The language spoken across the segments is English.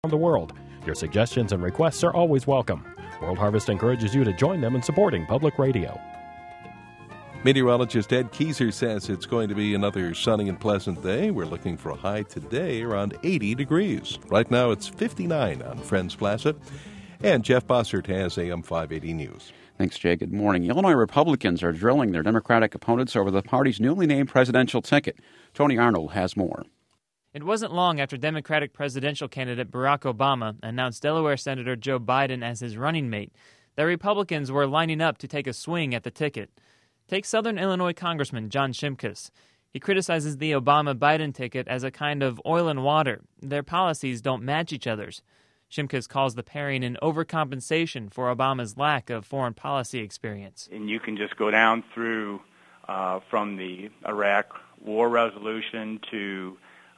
the world. Your suggestions and requests are always welcome. World Harvest encourages you to join them in supporting public radio. Meteorologist Ed Keyser says it's going to be another sunny and pleasant day. We're looking for a high today around 80 degrees. Right now it's 59 on Friends Plaza. And Jeff Bossert has AM 580 News. Thanks, Jay. Good morning. Illinois Republicans are drilling their Democratic opponents over the party's newly named presidential ticket. Tony Arnold has more. It wasn't long after Democratic presidential candidate Barack Obama announced Delaware Senator Joe Biden as his running mate that Republicans were lining up to take a swing at the ticket. Take Southern Illinois Congressman John Shimkus. He criticizes the Obama-Biden ticket as a kind of oil and water. Their policies don't match each other's. Shimkus calls the pairing an overcompensation for Obama's lack of foreign policy experience. And you can just go down through from the Iraq war resolution to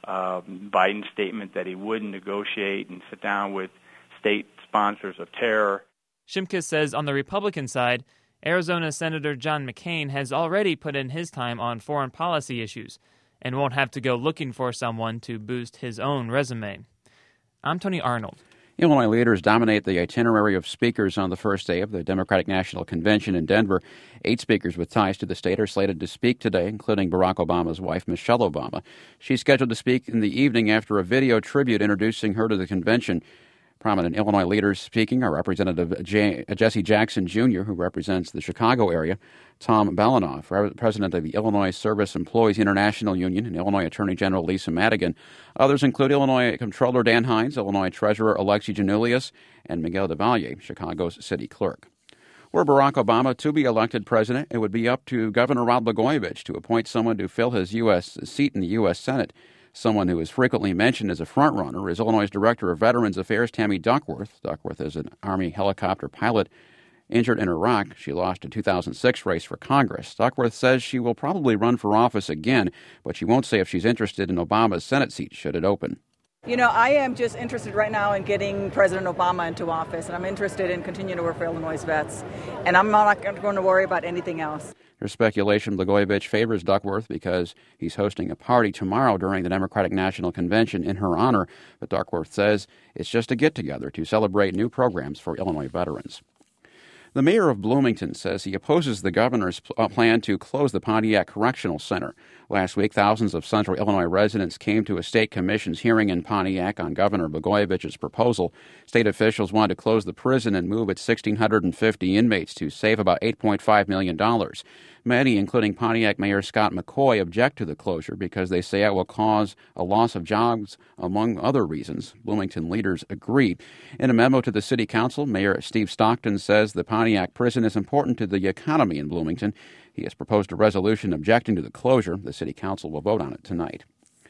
Biden's statement that he wouldn't negotiate and sit down with state sponsors of terror. Shimkus says on the Republican side, Arizona Senator John McCain has already put in his time on foreign policy issues and won't have to go looking for someone to boost his own resume. I'm Tony Arnold. Illinois leaders dominate the itinerary of speakers on the first day of the Democratic National Convention in Denver. 8 speakers with ties to the state are slated to speak today, including Barack Obama's wife, Michelle Obama. She's scheduled to speak in the evening after a video tribute introducing her to the convention. Prominent Illinois leaders speaking are Representative Jesse Jackson, Jr., who represents the Chicago area, Tom Balanoff, president of the Illinois Service Employees International Union, and Illinois Attorney General Lisa Madigan. Others include Illinois Comptroller Dan Hines, Illinois Treasurer Alexi Janulius, and Miguel DeValier, Chicago's city clerk. Were Barack Obama to be elected president, it would be up to Governor Rod Blagojevich to appoint someone to fill his U.S. seat in the U.S. Senate. Someone who is frequently mentioned as a frontrunner is Illinois' Director of Veterans Affairs, Tammy Duckworth. Duckworth is an Army helicopter pilot injured in Iraq. She lost a 2006 race for Congress. Duckworth says she will probably run for office again, but she won't say if she's interested in Obama's Senate seat should it open. You know, I am just interested right now in getting President Obama into office, and I'm interested in continuing to work for Illinois vets, and I'm not going to worry about anything else. There's speculation Blagojevich favors Duckworth because he's hosting a party tomorrow during the Democratic National Convention in her honor, but Duckworth says it's just a get-together to celebrate new programs for Illinois veterans. The mayor of Bloomington says he opposes the governor's plan to close the Pontiac Correctional Center. Last week, thousands of Central Illinois residents came to a state commission's hearing in Pontiac on Governor Blagojevich's proposal. State officials wanted to close the prison and move its 1,650 inmates to save about $8.5 million. Many, including Pontiac Mayor Scott McCoy, object to the closure because they say it will cause a loss of jobs, among other reasons. Bloomington leaders agree. In a memo to the city council, Mayor Steve Stockton says the Pontiac prison is important to the economy in Bloomington. He has proposed a resolution objecting to the closure. The city council will vote on it tonight.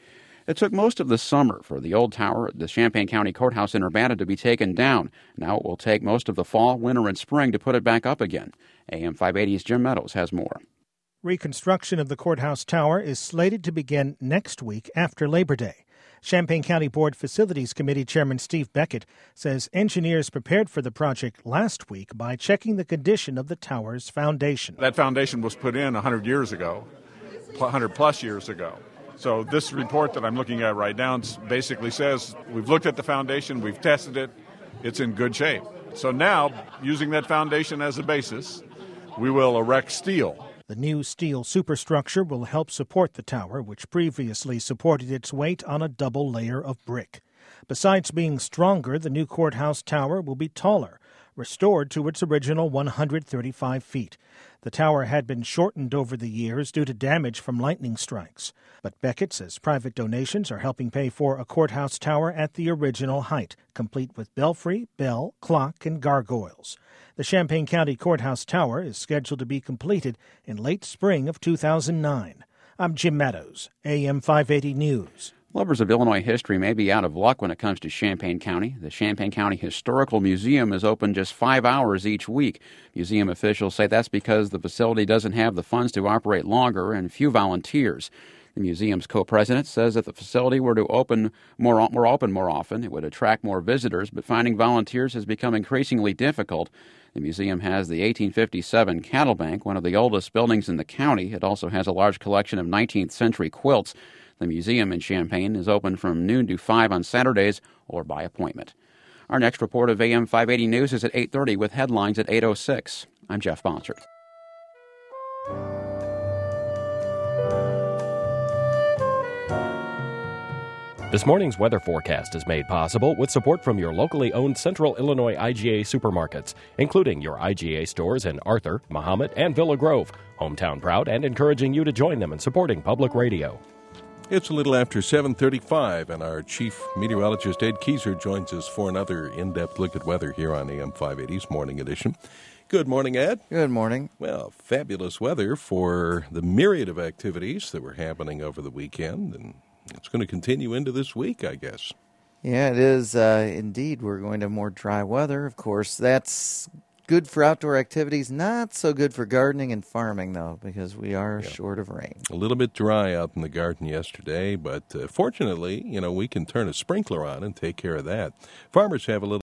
It took most of the summer for the old tower at the Champaign County Courthouse in Urbana to be taken down. Now it will take most of the fall, winter, and spring to put it back up again. AM 580's Jim Meadows has more. Reconstruction of the courthouse tower is slated to begin next week after Labor Day. Champaign County Board Facilities Committee Chairman Steve Beckett says engineers prepared for the project last week by checking the condition of the tower's foundation. That foundation was put in 100 years ago, 100 plus years ago. So this report that I'm looking at right now basically says we've looked at the foundation, we've tested it, it's in good shape. So now, using that foundation as a basis, we will erect steel. The new steel superstructure will help support the tower, which previously supported its weight on a double layer of brick. Besides being stronger, the new courthouse tower will be taller, restored to its original 135 feet. The tower had been shortened over the years due to damage from lightning strikes. But Beckett says private donations are helping pay for a courthouse tower at the original height, complete with belfry, bell, clock, and gargoyles. The Champaign County Courthouse Tower is scheduled to be completed in late spring of 2009. I'm Jim Meadows, AM 580 News. Lovers of Illinois history may be out of luck when it comes to Champaign County. The Champaign County Historical Museum is open just 5 hours each week. Museum officials say that's because the facility doesn't have the funds to operate longer and few volunteers. The museum's co-president says if the facility were to open more often, it would attract more visitors, but finding volunteers has become increasingly difficult. The museum has the 1857 Cattle Bank, one of the oldest buildings in the county. It also has a large collection of 19th century quilts. The museum in Champaign is open from noon to 5 on Saturdays or by appointment. Our next report of AM 580 News is at 8:30 with headlines at 8:06. I'm Jeff Bossert. This morning's weather forecast is made possible with support from your locally owned Central Illinois IGA supermarkets, including your IGA stores in Arthur, Mahomet, and Villa Grove. Hometown proud and encouraging you to join them in supporting public radio. It's a little after 7:35, and our chief meteorologist Ed Keyser joins us for another in-depth look at weather here on AM 580's Morning Edition. Good morning, Ed. Good morning. Well, fabulous weather for the myriad of activities that were happening over the weekend, and it's going to continue into this week, I guess. Yeah, it is indeed. We're going to have more dry weather. Of course, that's good for outdoor activities. Not so good for gardening and farming, though, because we are short of rain. A little bit dry out in the garden yesterday, but fortunately, we can turn a sprinkler on and take care of that. Farmers have a little